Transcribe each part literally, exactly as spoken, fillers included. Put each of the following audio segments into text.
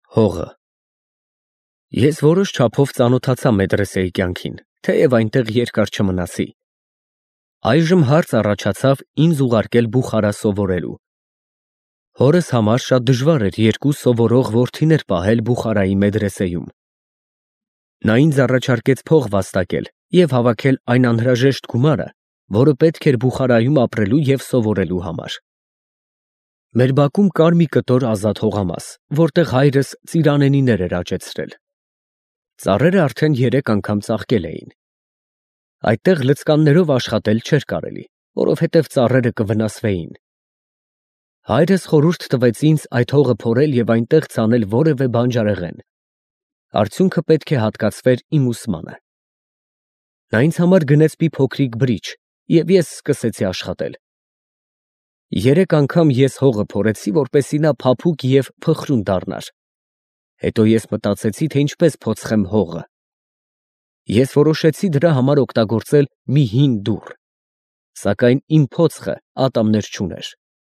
Հողը։ Ես որոշ չափով ծանոթացա Մեդրեսեի կյանքին, թեև այնտեղ երկար չմնացի։ Այժմ հարց առաջացավ ինձ ուղարկել Բուխարա սովորելու։ Հորս համար շատ դժվար էր երկու սովորող որդիներ պահել Բուխարայի մեդրեսեում։ Նա ինձ առաջարկեց փող վաստակել և հավաքել այն անհրաժեշտ գումարը, որը պետք էր Բուխարայում ապրելու և սովորելու համար։ Մեր բակում կար մի կտոր ազատ հողամաս, որտեղ հայրս ծիրանենիներ էր աճեցրել։ Ծառերը արդեն երեք անգամ ծաղկել էին։ Այդտեղ լցկաններով աշխատել չէր կարելի, որովհետև ծառերը կվնասվեին։ Հայրս խորհուրդ տվեց ինձ այդ հողը փորել և այնտեղ ցանել որևէ բանջարեղեն։ Արդյունքը պետք է հատկացվեր իմ ուսմանը։ Նա ինձ համար գնեց մի փոքրիկ բրիչ, և ես սկսեցի աշխատել։ Երեք անգամ ես հողը փորեցի, որպեսզի նա փափուկ և փխրուն դառնար։ Հետո ես մտածեցի, թե ինչպես փոխեմ հողը։ Ես որոշեցի դրա համար օգտագործել մի հին դուռ, սակայն իմ փոցխը ատամներ չուներ։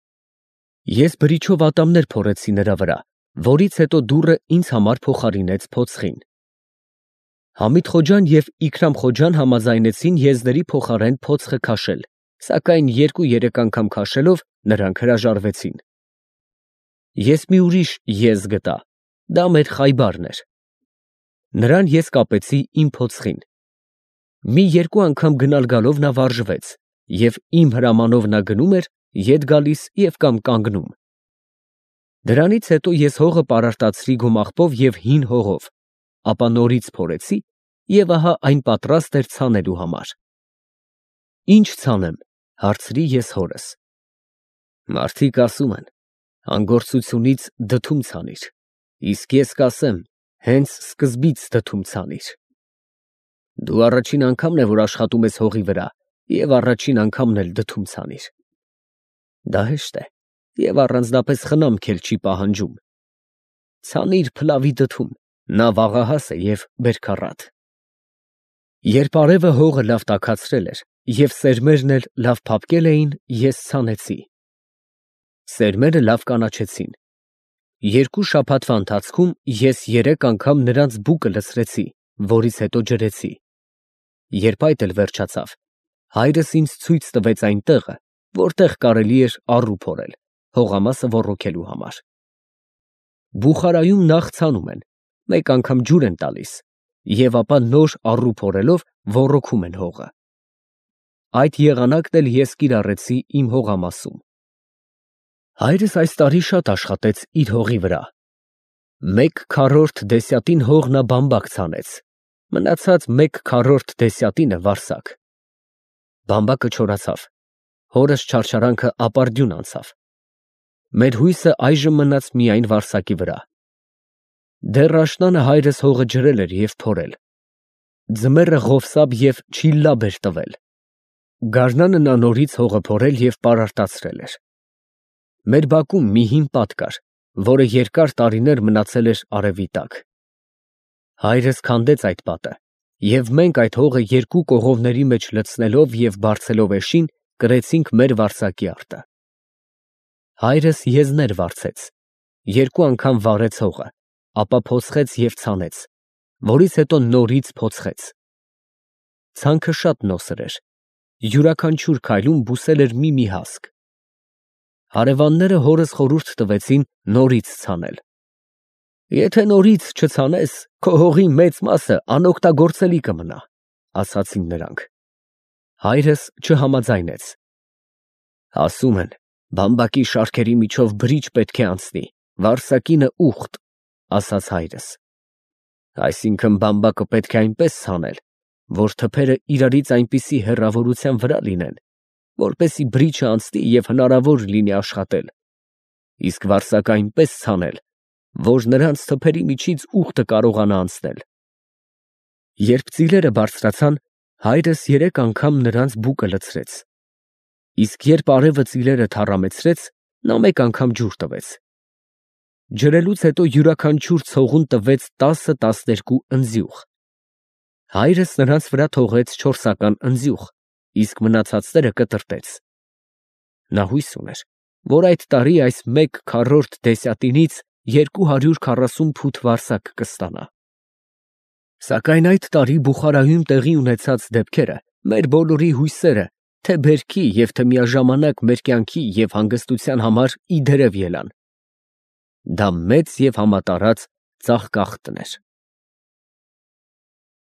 Ես բրիչով ատամներ փորեցի նրա վրա, որից հետո դուռը ինձ համար փոխարինեց փոցխին։ Համիդ Խոջան և Իքրամ Խոջան համաձայնեցին եզների փոխարեն փոցխը քաշել, սակայն երկու֊երեք անգամ քաշելով նրանք հրաժարվեցին։ Ես մի ուրիշ եզ գտա, դա մեր Խայբարն էր։ Նրան ես կապեցի իմ փոցխին։ Մի երկու անգամ գնալ֊գալով նա վարժվեց, և իմ հրամանով նա գնում էր, ետ գալիս և կամ կանգնում։ Դրանից հետո ես հողը պարարտացրի գումաղբով և հին հողով, ապա նորից փորեցի, և ահա այն պատրաստ էր ցանելու համար։ Ի՞նչ ցանեմ, հարցրի ես հորս։ Մարդիկ ասում են. «Անգործությունից դդում ցանիր», իսկ ես կասեմ. «Հենց սկզբից դդում ցանիր»։ Դու առաջին անգամն է, որ աշխատում ես հողի վրա, և առաջին անգամն էլ դդում ցանիր։ Դա հեշտ է և առանձնապես խնամք էլ չի պահանջում։ Ցանիր փլավի դդում, նա վաղահաս է և բերքառատ։ Երբ արևը հողը լավ տաքացրել էր և սերմերն էլ լավ փափկել էին, ես ցանեցի։ Սերմերը լավ կանաչեցին։ Երկու շաբաթվա ընթացքում ես երեք անգամ նրանց բուկը լցրեցի, որից հետո ջրեցի։ Երբ այդ էլ վերջացավ, հայրս ինձ ցույց տվեց այն տեղը, որտեղ կարելի էր առու փորել, հողամասը ոռոգելու համար։ Բուխարայում նախ ցանում են, մեկ անգամ ջուր են տալիս, և ապա նոր առու փորելով ոռոգում են հողը։ Այդ եղանակն էլ ես կիրառեցի իմ հողամասում։ Հայրս այս տարի շատ աշխատեց իր հողի վրա։ Մեկ քառորդ դեսյատին հող նա բամբակ ցանեց, մնացած մեկ քառորդ դեսյատինը վարսակ։ Բամբակը չորացավ, հորս չարչարանքը ապարդյուն անցավ։ Մեր հույսը այժմ մնաց միայն վարսակի վրա։ Դեռ աշնանը հայրս հողը ջրել էր և փորել։ Ձմեռը Ղովսաբ և Չիլլաբ էր տվել։ Գարնանը նա նորից հողը փորել և պարարտացրել էր։ Մեր բակում մի հին պատ կար, որը երկար տարիներ մնացել էր արևի տակ։ Հայրս քանդեց այդ պատը, և մենք այդ հողը երկու կողովների մեջ լցնելով և բարձելով էշին, կրեցինք մեր վարսակի արտը։ Հայրս եզներ վարձեց, երկու անգամ վառեց հողը, ապա փոսխեց և ցանեց, որից հետո նորից փոցխեց։ Ցանքը շատ նոսր էր, յուրաքանչյուր քայլում բուսել էր մի֊մի հասկ։ Հարևանները հորս խորհուրդ տվեցին նորից ցանել։ Եթե նորից չցանես, քո հողի մեծ մասը անօգտագործելի կմնա, ասացին նրանք։ Հայրս չհամաձայնեց։ Ասում են, բամբակի շարքերի միջով բրիչ պետք է անցնի, վարսակինը ուխտ, ասաց հայրս։ Այսինքն բամբակը պետք է այնպես ցանել, որ թփերը իրարից այնպիսի հեռավորության վրա լինեն, որպեսզի բրիչը անցնի և հնարավոր լինի աշխատել, իսկ վարսակը այնպես ցանել, որ նրանց թփերի միջից ուխտը կարողանա անցնել։ Երբ ծիլերը բարձրացան, հայրս երեք անգամ նրանց բուկը լցրեց, իսկ երբ արևը ծիլերը թառամեցրեց, նա մեկ անգամ ջուր տվեց։ Ջրելուց հետո յուրաքանչյուր ցողուն տվեց տասը֊տասներկու ընձյուղ։ Հայրս նրանց վրա թողեց չորսական ընձյուղ, իսկ մնացածները կտրտեց։ Նա հույս ուներ, որ այդ տարի այս մեկ քառորդ դեսյատինից երկու հարյուր քառասուն ֆուտ վարսակ կստանա։ Սակայն այդ տարի Բուխարայում տեղի ունեցած դեպքերը մեր բոլորի հույսերը թե բերքի և թե միաժամանակ մեր կյանքի և հանգստության համար ի դերև ելան։ Դա մեծ և համատարած ծաղկաղթն էր։